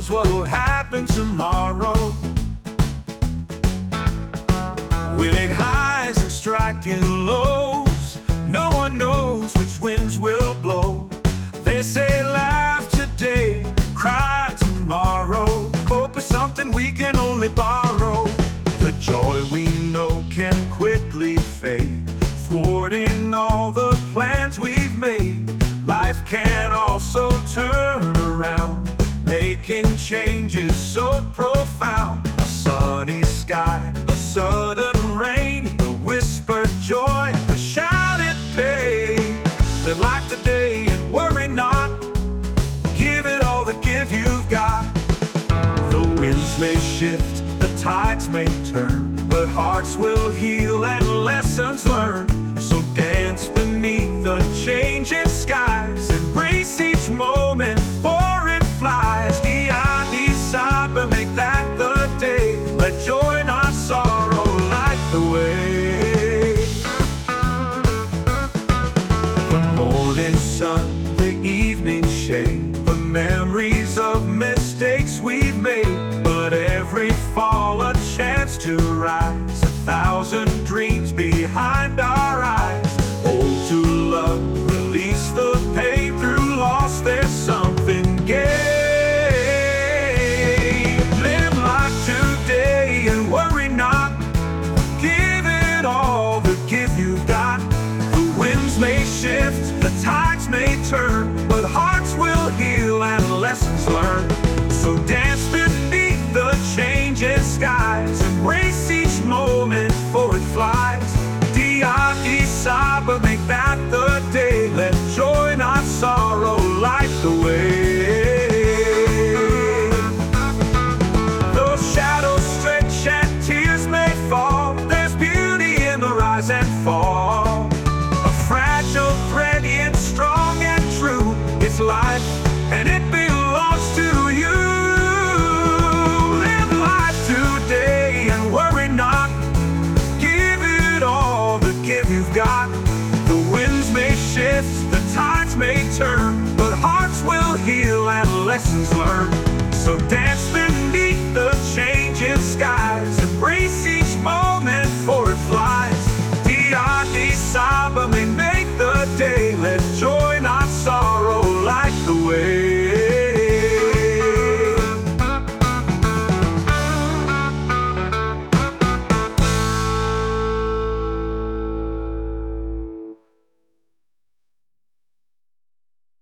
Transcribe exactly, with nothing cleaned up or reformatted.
knows what will happen tomorrow. Winning highs and striking lows, no one knows which winds will blow. They say laugh today, cry tomorrow. Hope is something we can only borrow. The joy we know can quickly fade, thwarting all the plans we've made. Life can also turn around, making changes so profound. A sunny sky, a sudden rain, a whispered joy, a shouted pain. Live life today and worry not, give it all the give you've got. The winds may shift, the tides may turn, but hearts will heal and lessons learned. So dance beneath the changing skies, embrace each moment for it flies. Dia di Sabah, make that the day, let joy not sorrow light the way. The morning sun, the evening shade, the memories of mistakes we've made. But every fall a chance to rise, a thousand dreams behind our eyes. Hold to love, release the pain, through loss there's something gained. Live life today and worry not, give it all the give you've got. The winds may shift, the tides may turn, but hearts will heal and lessons learned. So dance beneath the changing skies, embrace each moment for it flies. Dia di Sabah, make that the day, let joy not sorrow light the way. Though shadows stretch and tears may fall, there's beauty in the rise and fall. A fragile thread yet strong and true, it's life and it belongs to you. Live life today and worry not, give it all the give you've got. The winds may shift, the tides may turn, but hearts will heal and lessons learned.